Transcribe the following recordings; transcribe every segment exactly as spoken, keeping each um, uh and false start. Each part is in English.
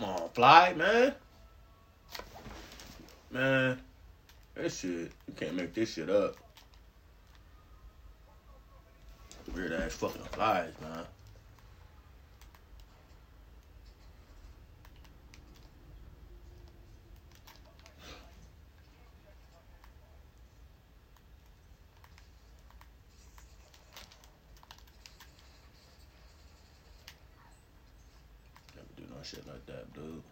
Come on, fly, man. Man, that shit, you can't make this shit up. Weird ass fucking flies, man. Never do no shit like that, dude.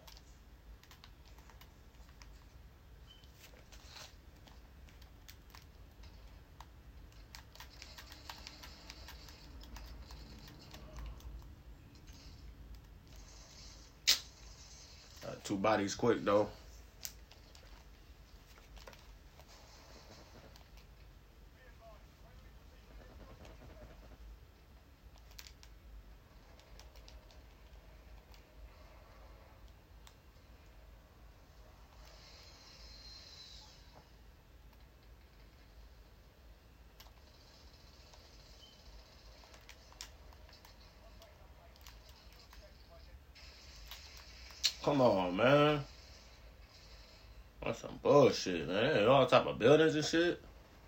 Uh, two bodies quick, though. Come on, man. That's some bullshit, man. All type of buildings and shit.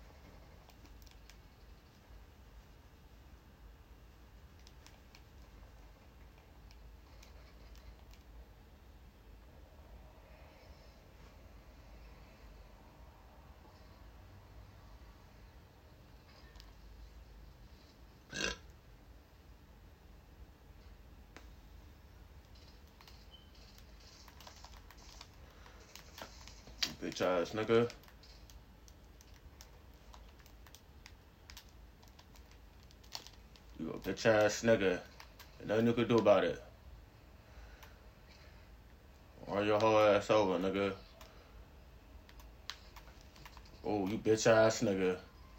Bitch ass nigga. You a bitch ass nigga. Ain't nothing you can do about it. Run your whole ass over, nigga. Oh, you bitch ass nigga.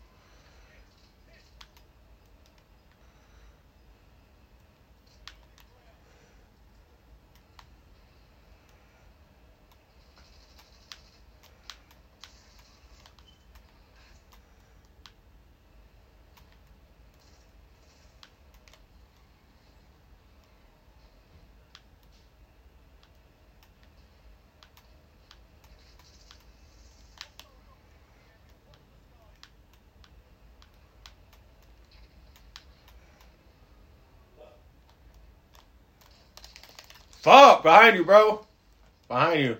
Fuck! Behind you, bro. Behind you.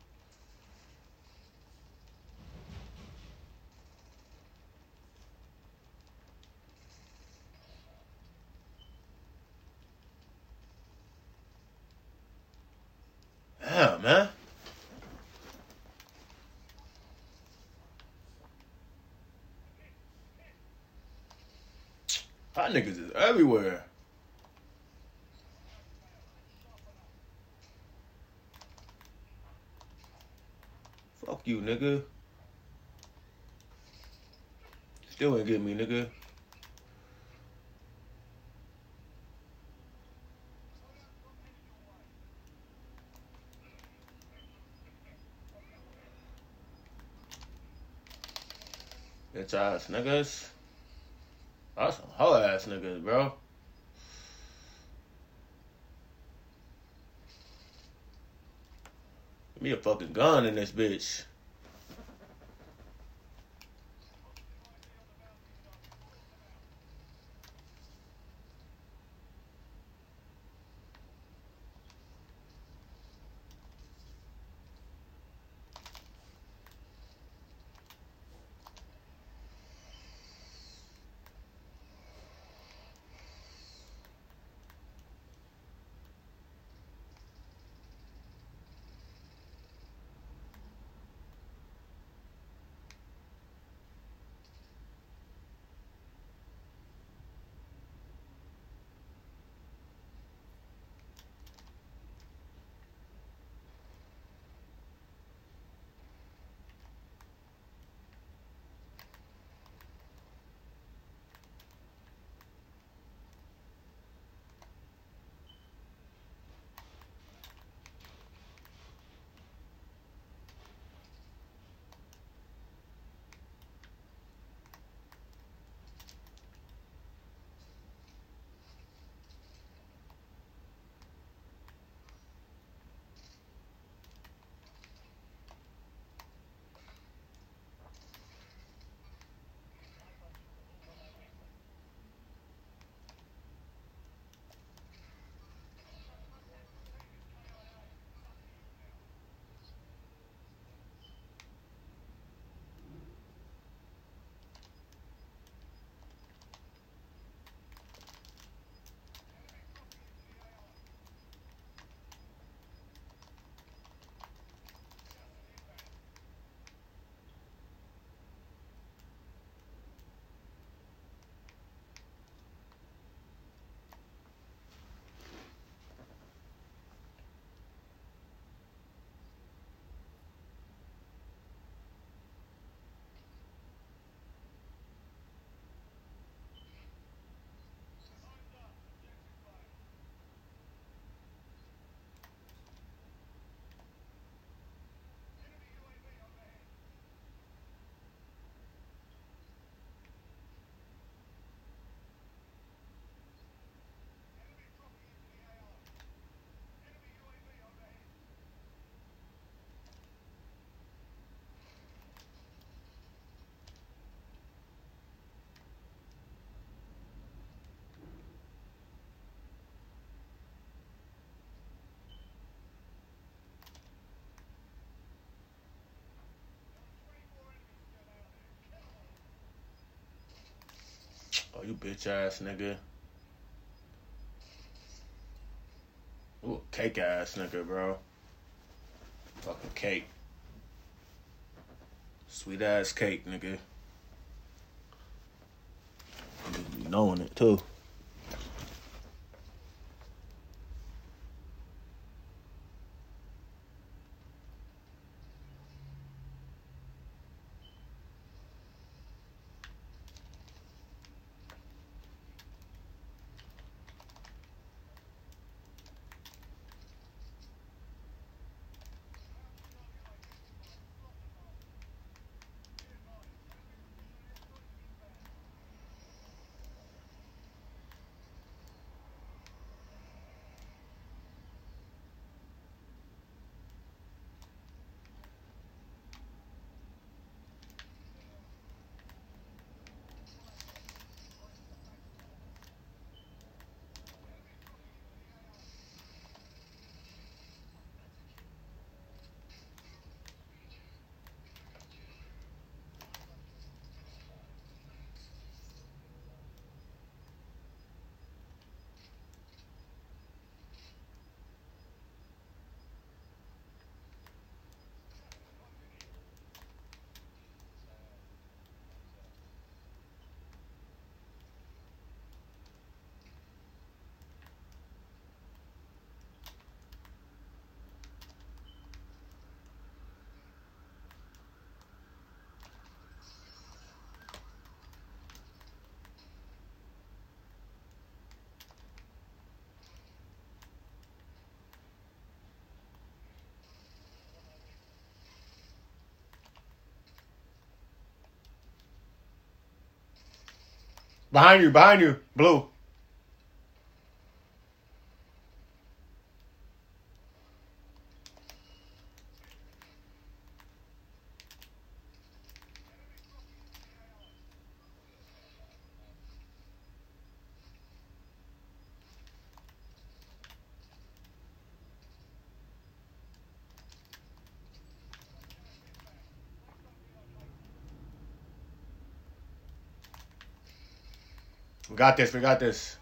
Damn, man. That niggas is everywhere. Fuck you, nigga. Still ain't get me, nigga. Bitch ass niggas. That's some hoe ass niggas, bro. Give me a fucking gun in this bitch. you bitch ass nigga. Ooh, cake ass nigga, bro. Fucking cake. Sweet ass cake, nigga. You knowing it too. Behind you, behind you, blue. We got this, we got this.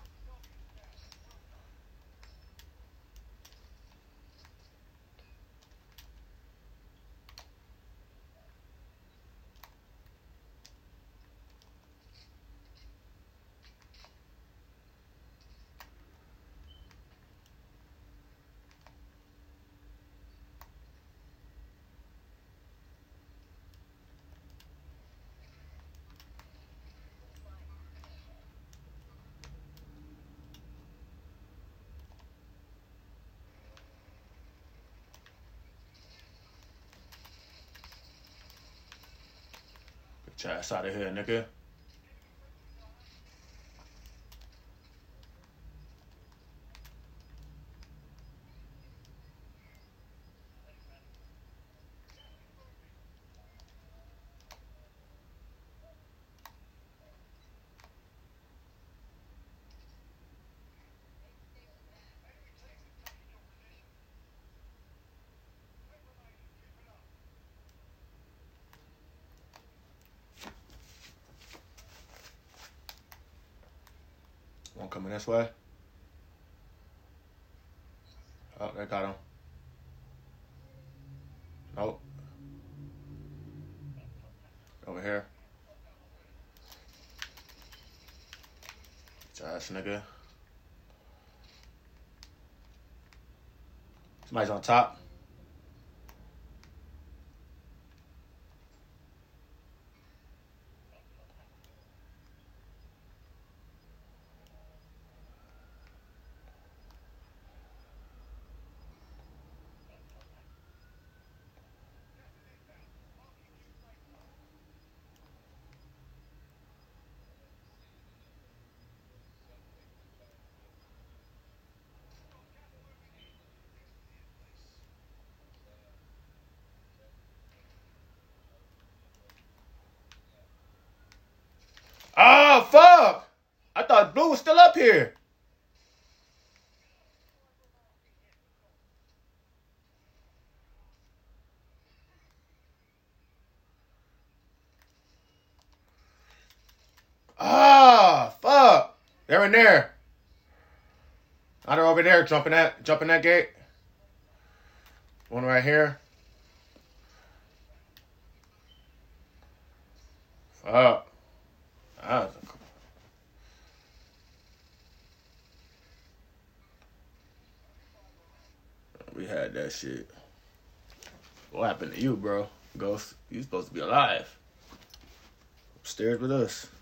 Get your ass out of here, nigga. One coming this way. Oh, they got him. Nope. Over here. Get your ass, nigga. Somebody's on top. Oh, fuck! I thought Blue was still up here. Ah, fuck. in there. Now they're over there, jumping that, jumping that gate. One right here. Fuck. That was a... We had that shit. What happened to you, bro? Ghost, you supposed to be alive. Upstairs with us.